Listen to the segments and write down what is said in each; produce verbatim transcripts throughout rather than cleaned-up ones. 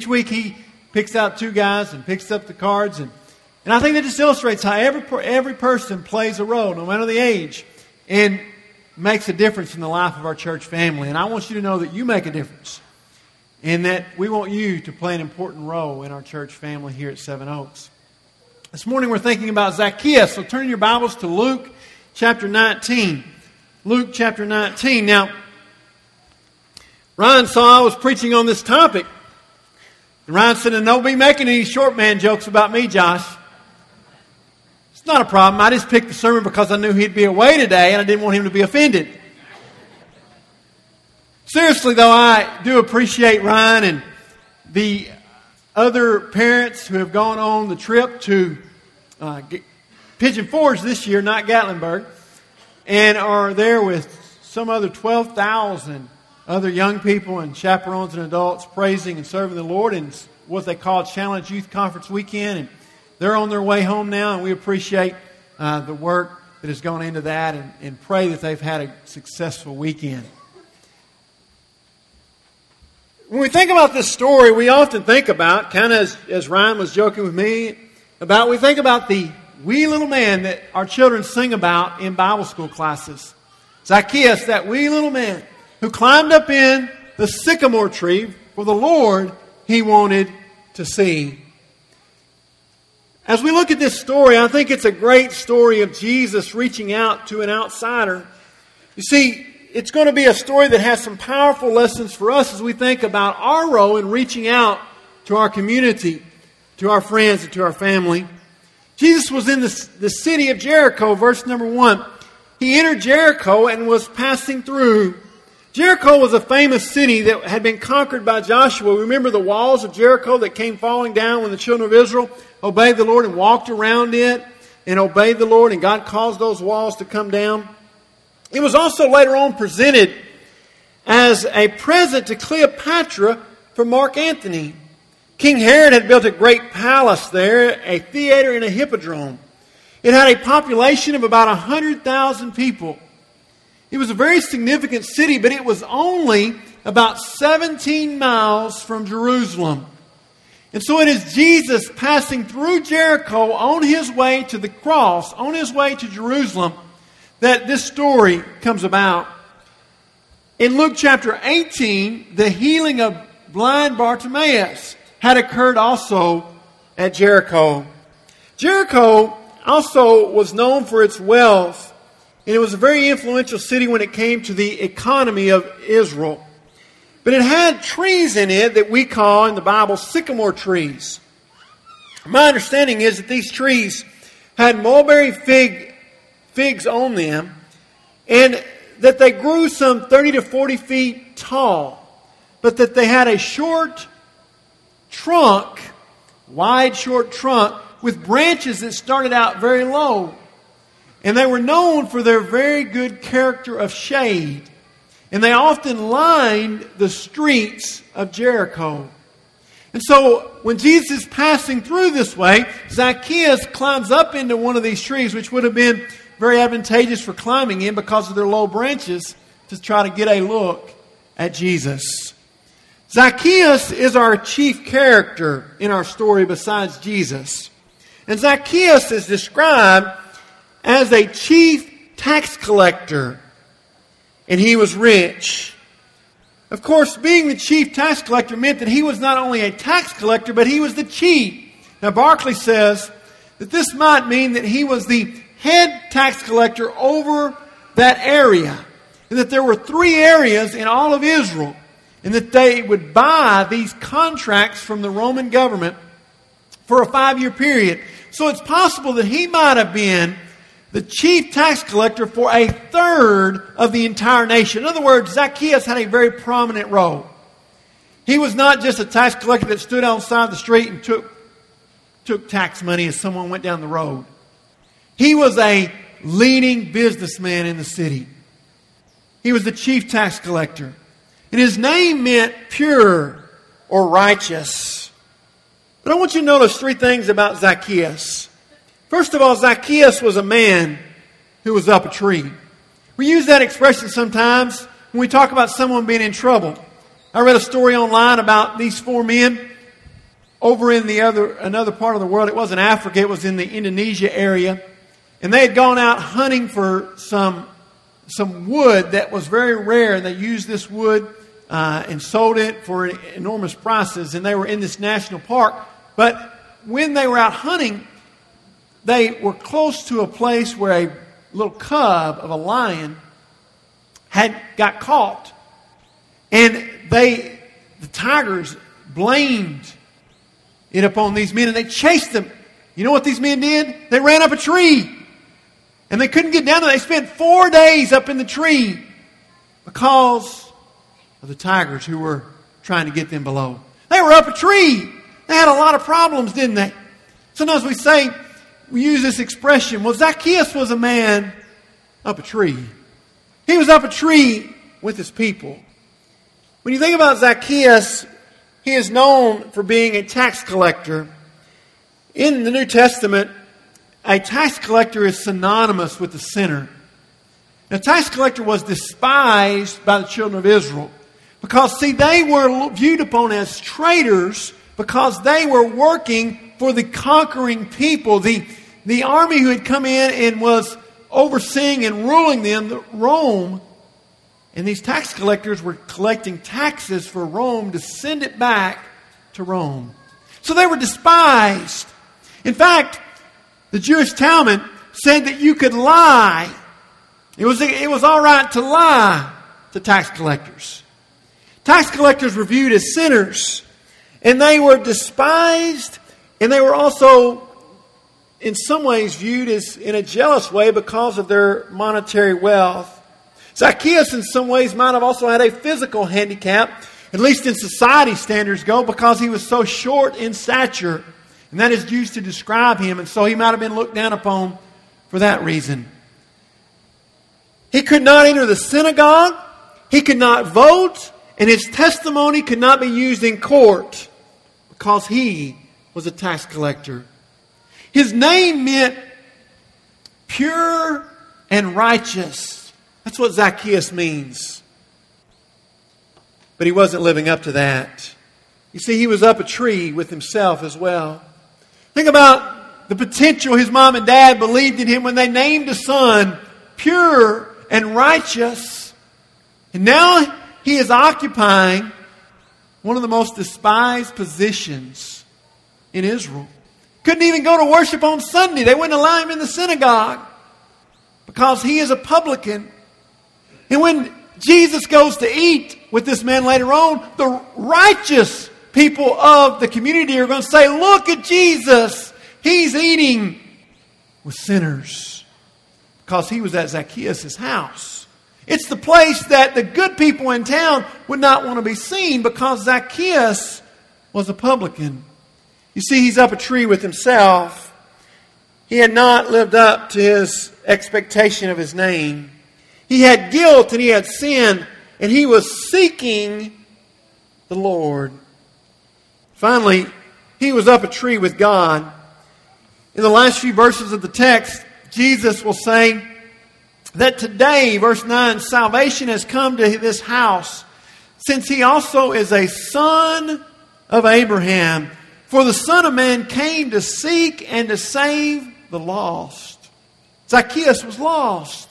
each week he picks out two guys and picks up the cards. And, and I think that just illustrates how every, every person plays a role, no matter the age, and makes a difference in the life of our church family. And I want you to know that you make a difference, and that we want you to play an important role in our church family here at Seven Oaks. This morning we're thinking about Zacchaeus. So turn your Bibles to Luke chapter nineteen. Luke chapter nineteen. Now, Ryan saw I was preaching on this topic. And Ryan said, and don't be making any short man jokes about me, Josh. It's not a problem. I just picked the sermon because I knew he'd be away today and I didn't want him to be offended. Seriously, though, I do appreciate Ryan and the other parents who have gone on the trip to uh, Pigeon Forge this year, not Gatlinburg, and are there with some other twelve thousand other young people and chaperones and adults praising and serving the Lord in what they call Challenge Youth Conference Weekend. And they're on their way home now, and we appreciate uh, the work that has gone into that, and, and pray that they've had a successful weekend. When we think about this story, we often think about, kind of as, as Ryan was joking with me about, we think about the wee little man that our children sing about in Bible school classes. Zacchaeus, that wee little man who climbed up in the sycamore tree for the Lord he wanted to see. As we look at this story, I think it's a great story of Jesus reaching out to an outsider. You see, it's going to be a story that has some powerful lessons for us as we think about our role in reaching out to our community, to our friends, and to our family. Jesus was in the, the city of Jericho, verse number one. He entered Jericho and was passing through. Jericho was a famous city that had been conquered by Joshua. Remember the walls of Jericho that came falling down when the children of Israel obeyed the Lord and walked around it and obeyed the Lord, and God caused those walls to come down. It was also later on presented as a present to Cleopatra for Mark Antony. King Herod had built a great palace there, a theater and a hippodrome. It had a population of about one hundred thousand people. It was a very significant city, but it was only about seventeen miles from Jerusalem. And so it is Jesus passing through Jericho on his way to the cross, on his way to Jerusalem, that this story comes about. In Luke chapter eighteen, the healing of blind Bartimaeus had occurred also at Jericho. Jericho also was known for its wealth, and it was a very influential city when it came to the economy of Israel. But it had trees in it that we call in the Bible sycamore trees. My understanding is that these trees had mulberry fig figs on them, and that they grew some thirty to forty feet tall, but that they had a short trunk, wide short trunk, with branches that started out very low. And they were known for their very good character of shade. And they often lined the streets of Jericho. And so when Jesus is passing through this way, Zacchaeus climbs up into one of these trees, which would have been very advantageous for climbing in because of their low branches, to try to get a look at Jesus. Zacchaeus is our chief character in our story besides Jesus. And Zacchaeus is described as a chief tax collector. And he was rich. Of course, being the chief tax collector meant that he was not only a tax collector, but he was the chief. Now, Barclay says that this might mean that he was the head tax collector over that area. And that there were three areas in all of Israel. And that they would buy these contracts from the Roman government for a five-year period. So it's possible that he might have been the chief tax collector for a third of the entire nation. In other words, Zacchaeus had a very prominent role. He was not just a tax collector that stood on the side of the street and took, took tax money as someone went down the road. He was a leading businessman in the city. He was the chief tax collector. And his name meant pure or righteous. But I want you to notice three things about Zacchaeus. First of all, Zacchaeus was a man who was up a tree. We use that expression sometimes when we talk about someone being in trouble. I read a story online about these four men over in the other another part of the world. It wasn't Africa, it was in the Indonesia area. And they had gone out hunting for some, some wood that was very rare. And they used this wood uh, and sold it for enormous prices. And they were in this national park. But when they were out hunting, they were close to a place where a little cub of a lion had got caught. And they, the tigers blamed it upon these men, and they chased them. You know what these men did? They ran up a tree. And they couldn't get down there. They spent four days up in the tree because of the tigers who were trying to get them below. They were up a tree. They had a lot of problems, didn't they? Sometimes we say, we use this expression, well, Zacchaeus was a man up a tree. He was up a tree with his people. When you think about Zacchaeus, he is known for being a tax collector. In the New Testament, a tax collector is synonymous with a sinner. A tax collector was despised by the children of Israel because, see, they were viewed upon as traitors because they were working for the conquering people, the, the army who had come in and was overseeing and ruling them, Rome. And these tax collectors were collecting taxes for Rome to send it back to Rome. So they were despised. In fact, the Jewish Talmud said that you could lie. It was, it was all right to lie to tax collectors. Tax collectors were viewed as sinners. And they were despised. And they were also, in some ways, viewed as in a jealous way because of their monetary wealth. Zacchaeus, in some ways, might have also had a physical handicap, at least in society standards go, because he was so short in stature. And that is used to describe him. And so he might have been looked down upon for that reason. He could not enter the synagogue. He could not vote. And his testimony could not be used in court because he was a tax collector. His name meant pure and righteous. That's what Zacchaeus means. But he wasn't living up to that. You see, he was up a tree with himself as well. Think about the potential his mom and dad believed in him when they named a son pure and righteous. And now he is occupying one of the most despised positions in Israel. Couldn't even go to worship on Sunday. They wouldn't allow him in the synagogue because he is a publican. And when Jesus goes to eat with this man later on, the righteous people of the community are going to say, look at Jesus. He's eating with sinners because he was at Zacchaeus' house. It's the place that the good people in town would not want to be seen because Zacchaeus was a publican. You see, he's up a tree with himself. He had not lived up to his expectation of his name. He had guilt and he had sin, and he was seeking the Lord. Finally, he was up a tree with God. In the last few verses of the text, Jesus will say that today, verse nine, salvation has come to this house, since he also is a son of Abraham. For the Son of Man came to seek and to save the lost. Zacchaeus was lost.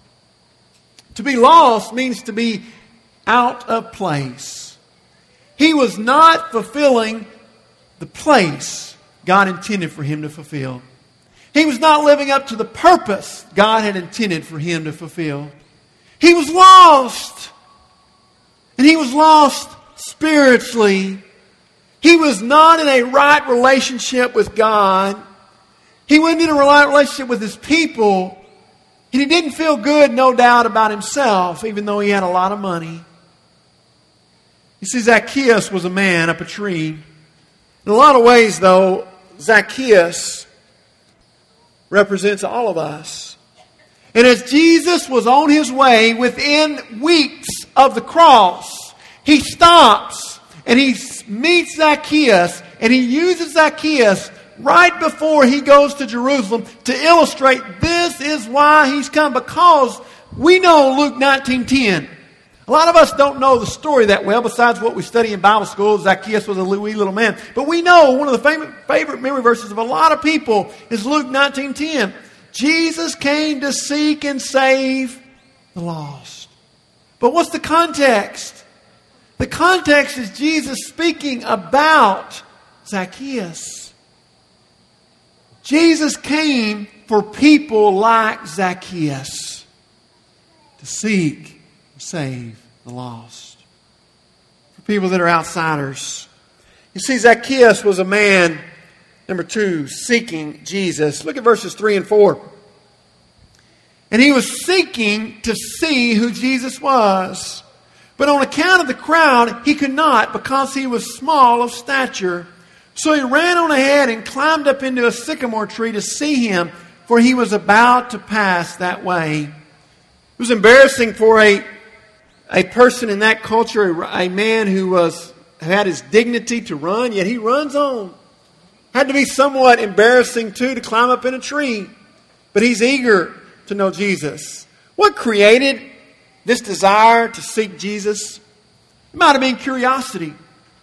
To be lost means to be out of place. He was not fulfilling the place God intended for him to fulfill. He was not living up to the purpose God had intended for him to fulfill. He was lost. And he was lost spiritually. He was not in a right relationship with God. He wasn't in a right relationship with his people. And he didn't feel good, no doubt, about himself, even though he had a lot of money. You see, Zacchaeus was a man up a tree. In a lot of ways, though, Zacchaeus represents all of us. And as Jesus was on his way within weeks of the cross, he stops and he meets Zacchaeus, and he uses Zacchaeus right before he goes to Jerusalem to illustrate this is why he's come. Because we know Luke nineteen ten. A lot of us don't know the story that well, besides what we study in Bible school. Zacchaeus was a wee little man. But we know one of the favorite, favorite memory verses of a lot of people is Luke nineteen ten. Jesus came to seek and save the lost. But what's the context? The context is Jesus speaking about Zacchaeus. Jesus came for people like Zacchaeus to seek save the lost. For people that are outsiders. You see, Zacchaeus was a man, number two, seeking Jesus. Look at verses three and four. And he was seeking to see who Jesus was. But on account of the crowd, he could not, because he was small of stature. So he ran on ahead and climbed up into a sycamore tree to see him, for he was about to pass that way. It was embarrassing for a A person in that culture, a man who was who had his dignity to run, yet he runs on. Had to be somewhat embarrassing too to climb up in a tree. But he's eager to know Jesus. What created this desire to seek Jesus? It might have been curiosity.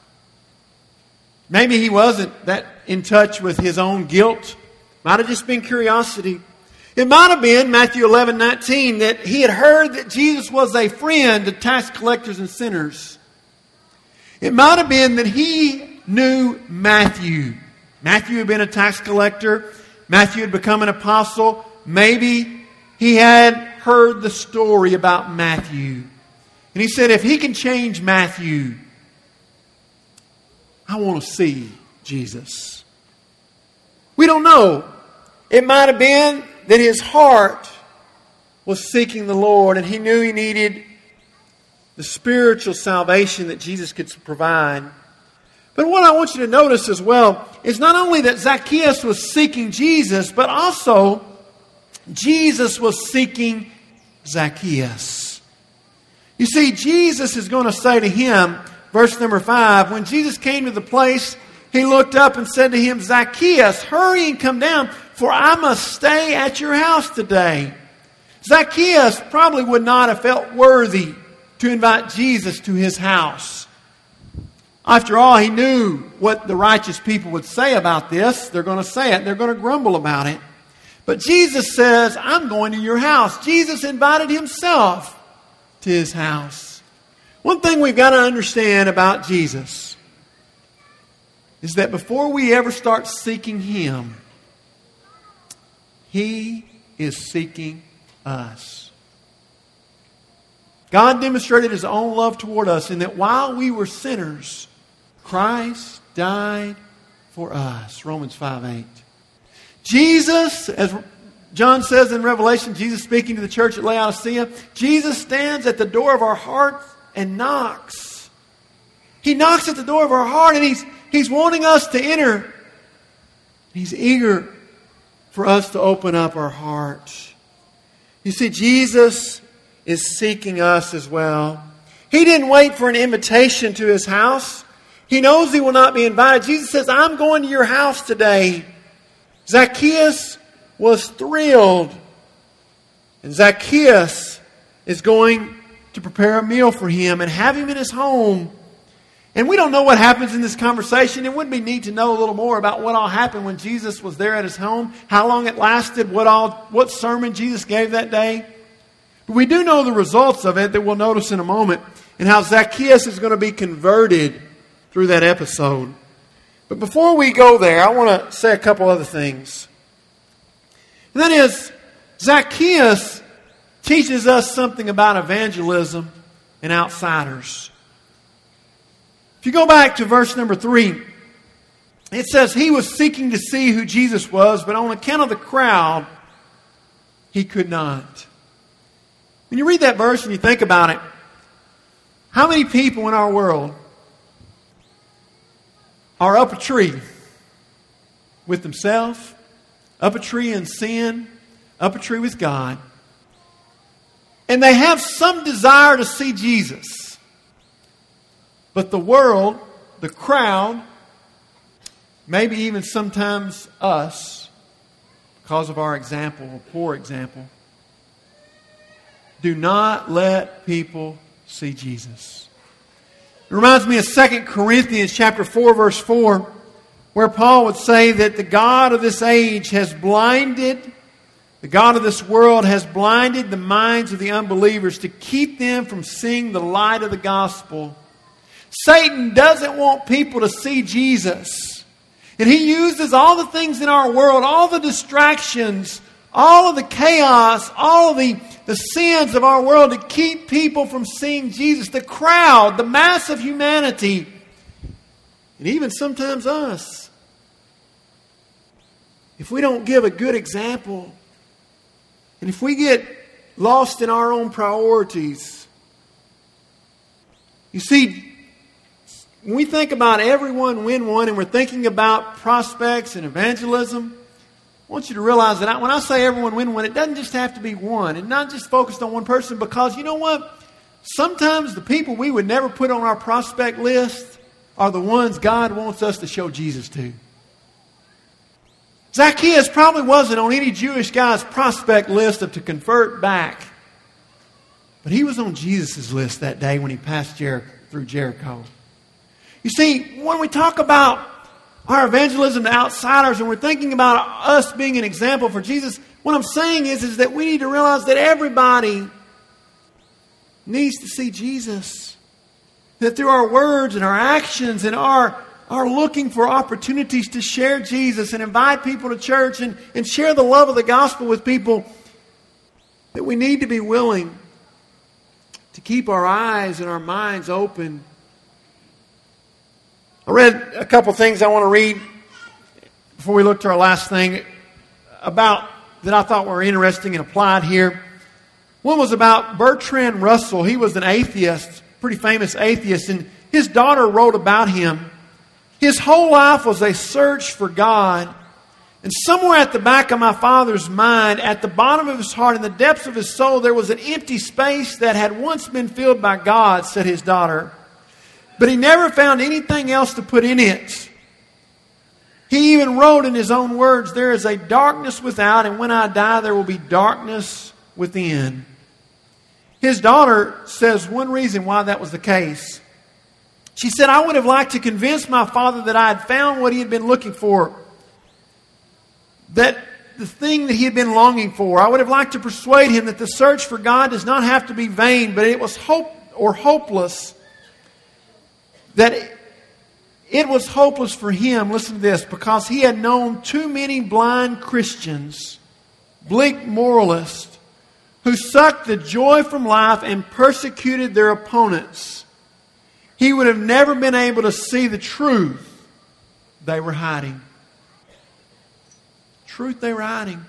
Maybe he wasn't that in touch with his own guilt. Might have just been curiosity. It might have been, Matthew eleven nineteen, that he had heard that Jesus was a friend to tax collectors and sinners. It might have been that he knew Matthew. Matthew had been a tax collector. Matthew had become an apostle. Maybe he had heard the story about Matthew. And he said, if he can change Matthew, I want to see Jesus. We don't know. It might have been that his heart was seeking the Lord, and he knew he needed the spiritual salvation that Jesus could provide. But what I want you to notice as well is not only that Zacchaeus was seeking Jesus, but also Jesus was seeking Zacchaeus. You see, Jesus is going to say to him, verse number five, when Jesus came to the place, he looked up and said to him, Zacchaeus, hurry and come down, for I must stay at your house today. Zacchaeus probably would not have felt worthy to invite Jesus to his house. After all, he knew what the righteous people would say about this. They're going to say it. They're going to grumble about it. But Jesus says, I'm going to your house. Jesus invited himself to his house. One thing we've got to understand about Jesus is that before we ever start seeking him, he is seeking us. God demonstrated his own love toward us in that while we were sinners, Christ died for us. Romans five eight. Jesus, as John says in Revelation, Jesus speaking to the church at Laodicea, Jesus stands at the door of our heart and knocks. He knocks at the door of our heart, and he's, he's wanting us to enter. He's eager for us to open up our heart. You see, Jesus is seeking us as well. He didn't wait for an invitation to his house. He knows he will not be invited. Jesus says, I'm going to your house today. Zacchaeus was thrilled. And Zacchaeus is going to prepare a meal for him and have him in his home. And we don't know what happens in this conversation. It would be neat to know a little more about what all happened when Jesus was there at his home, how long it lasted, what all what sermon Jesus gave that day. But we do know the results of it that we'll notice in a moment, and how Zacchaeus is going to be converted through that episode. But before we go there, I want to say a couple other things. And that is, Zacchaeus teaches us something about evangelism and outsiders. If you go back to verse number three, it says he was seeking to see who Jesus was, but on account of the crowd, he could not. When you read that verse and you think about it, how many people in our world are up a tree with themselves, up a tree in sin, up a tree with God, and they have some desire to see Jesus? But the world, the crowd, maybe even sometimes us, because of our example, a poor example, do not let people see Jesus. It reminds me of Second Corinthians chapter four, verse four, where Paul would say that the God of this age has blinded, the God of this world has blinded the minds of the unbelievers to keep them from seeing the light of the gospel. Satan doesn't want people to see Jesus. And he uses all the things in our world, all the distractions, all of the chaos, all of the, the sins of our world to keep people from seeing Jesus. The crowd, the mass of humanity, and even sometimes us. If we don't give a good example, and if we get lost in our own priorities, you see, when we think about everyone win one and we're thinking about prospects and evangelism, I want you to realize that when I say everyone win one, it doesn't just have to be one and not just focused on one person, because you know what? Sometimes the people we would never put on our prospect list are the ones God wants us to show Jesus to. Zacchaeus probably wasn't on any Jewish guy's prospect list of to convert back. But he was on Jesus' list that day when he passed Jer- through Jericho. You see, when we talk about our evangelism to outsiders and we're thinking about us being an example for Jesus, what I'm saying is, is that we need to realize that everybody needs to see Jesus. That through our words and our actions and our, our looking for opportunities to share Jesus and invite people to church and, and share the love of the gospel with people, that we need to be willing to keep our eyes and our minds open. I read a couple things I want to read before we look to our last thing about that I thought were interesting and applied here. One was about Bertrand Russell. He was an atheist, pretty famous atheist, and his daughter wrote about him. His whole life was a search for God. And somewhere at the back of my father's mind, at the bottom of his heart, in the depths of his soul, there was an empty space that had once been filled by God, said his daughter. But he never found anything else to put in it. He even wrote in his own words, "There is a darkness without, and when I die, there will be darkness within." His daughter says one reason why that was the case. She said, "I would have liked to convince my father that I had found what he had been looking for. That the thing that he had been longing for. I would have liked to persuade him that the search for God does not have to be vain, but it was hope or hopeless. That it was hopeless for him," listen to this, "because he had known too many blind Christians, bleak moralists, who sucked the joy from life and persecuted their opponents. He would have never been able to see the truth they were hiding." Truth they were hiding.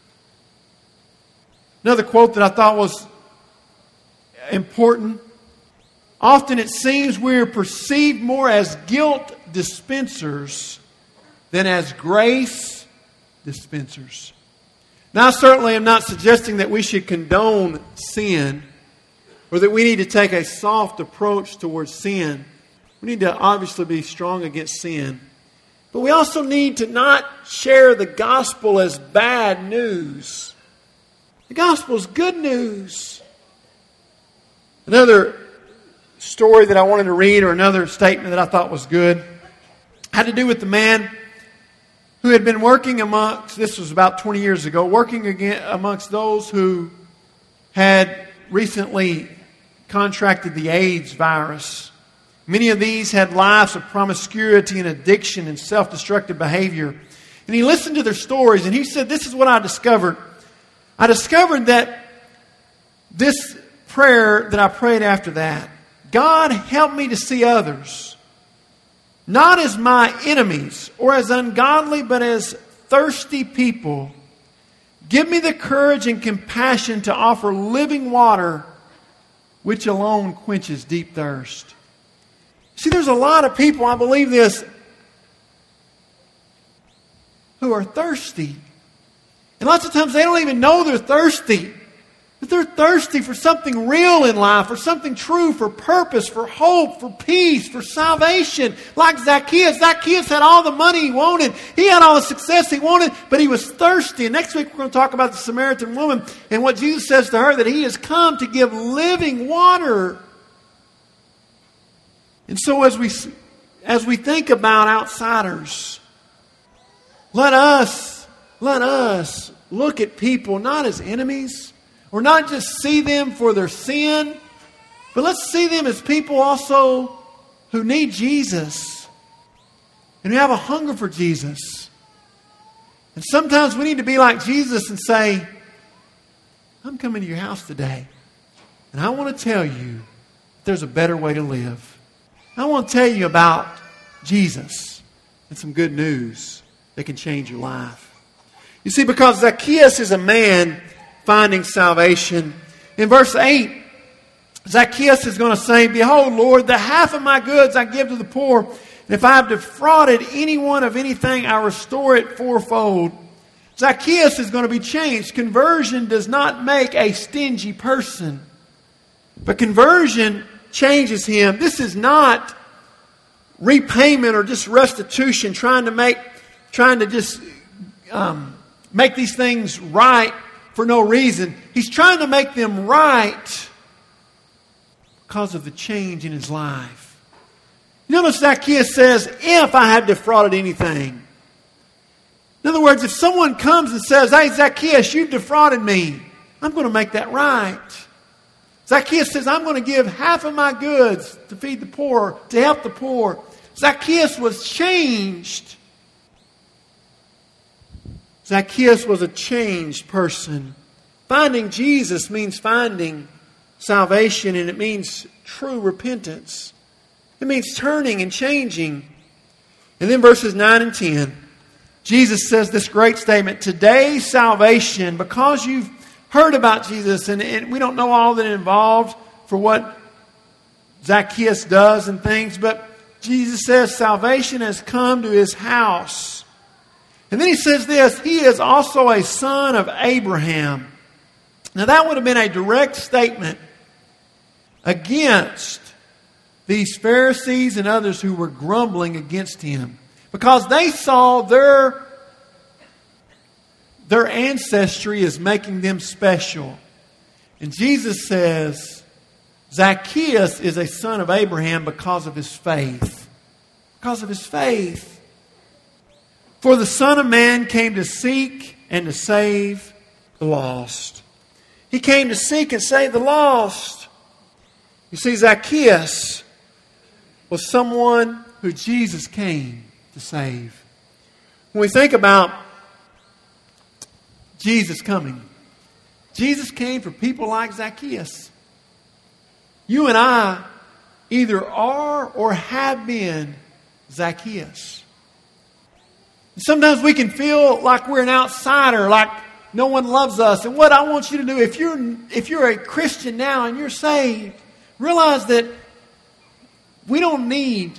Another quote that I thought was important. "Often it seems we are perceived more as guilt dispensers than as grace dispensers." Now, I certainly am not suggesting that we should condone sin or that we need to take a soft approach towards sin. We need to obviously be strong against sin. But we also need to not share the gospel as bad news. The gospel is good news. Another story that I wanted to read, or another statement that I thought was good, had to do with the man who had been working amongst, this was about twenty years ago, working again amongst those who had recently contracted the AIDS virus. Many of these had lives of promiscuity and addiction and self-destructive behavior. And he listened to their stories, and he said, "This is what I discovered. I discovered that this prayer that I prayed after that, God, help me to see others, not as my enemies or as ungodly, but as thirsty people. Give me the courage and compassion to offer living water, which alone quenches deep thirst." See, there's a lot of people, I believe this, who are thirsty. And lots of times they don't even know they're thirsty. But they're thirsty for something real in life, for something true, for purpose, for hope, for peace, for salvation. Like Zacchaeus. Zacchaeus had all the money he wanted. He had all the success he wanted, but he was thirsty. And next week we're going to talk about the Samaritan woman and what Jesus says to her, that He has come to give living water And so as we, as we think about outsiders, let us, let us look at people not as enemies, or not just see them for their sin, but let's see them as people also who need Jesus and who have a hunger for Jesus. And sometimes we need to be like Jesus and say, I'm coming to your house today, and I want to tell you there's a better way to live. I want to tell you about Jesus and some good news that can change your life. You see, because Zacchaeus is a man finding salvation. In verse eight, Zacchaeus is going to say, Behold, Lord, the half of my goods I give to the poor. And if I have defrauded anyone of anything, I restore it fourfold. Zacchaeus is going to be changed. Conversion does not make a stingy person, but conversion changes him. This is not repayment or just restitution, trying to make, trying to just um, make these things right for no reason. He's trying to make them right because of the change in his life. You notice Zacchaeus says, if I had defrauded anything. In other words, if someone comes and says, hey, Zacchaeus, you've defrauded me, I'm going to make that right. Zacchaeus says, I'm going to give half of my goods to feed the poor, to help the poor. Zacchaeus was changed. Zacchaeus was a changed person. Finding Jesus means finding salvation, and it means true repentance. It means turning and changing. And then verses nine and ten, Jesus says this great statement, today salvation, because you've heard about Jesus, and, and we don't know all that involved for what Zacchaeus does and things, but Jesus says salvation has come to his house. And then he says this, he is also a son of Abraham. Now that would have been a direct statement against these Pharisees and others who were grumbling against him, because they saw their, their ancestry as making them special. And Jesus says, Zacchaeus is a son of Abraham because of his faith. Because of his faith. For the Son of Man came to seek and to save the lost. He came to seek and save the lost. You see, Zacchaeus was someone who Jesus came to save. When we think about Jesus coming, Jesus came for people like Zacchaeus. You and I either are or have been Zacchaeus. Sometimes we can feel like we're an outsider, like no one loves us. And what I want you to do, if you're if you're a Christian now and you're saved, realize that we don't need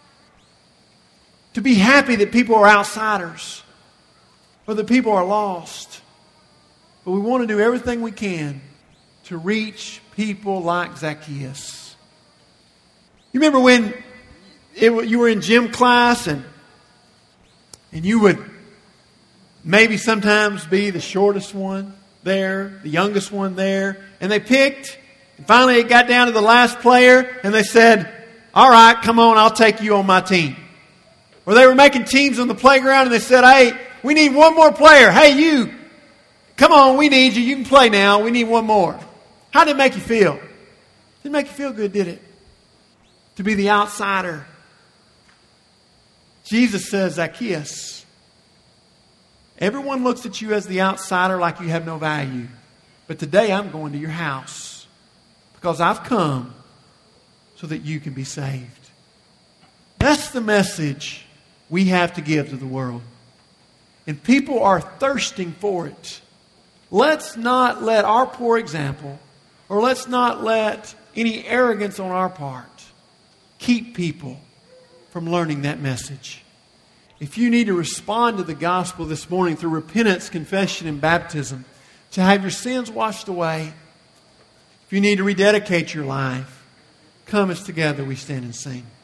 to be happy that people are outsiders or that people are lost. But we want to do everything we can to reach people like Zacchaeus. You remember when it, you were in gym class and and you would maybe sometimes be the shortest one there, the youngest one there, and they picked, and finally it got down to the last player, and they said, all right, come on, I'll take you on my team. Or they were making teams on the playground, and they said, hey, we need one more player. Hey, you, come on, we need you. You can play now. We need one more. How did it make you feel? Didn't make you feel good, did it? To be the outsider. Jesus says, Zacchaeus, everyone looks at you as the outsider like you have no value. But today I'm going to your house because I've come so that you can be saved. That's the message we have to give to the world. And people are thirsting for it. Let's not let our poor example, or let's not let any arrogance on our part keep people from learning that message. If you need to respond to the gospel this morning through repentance, confession, and baptism, to have your sins washed away, if you need to rededicate your life, come as together we stand and sing.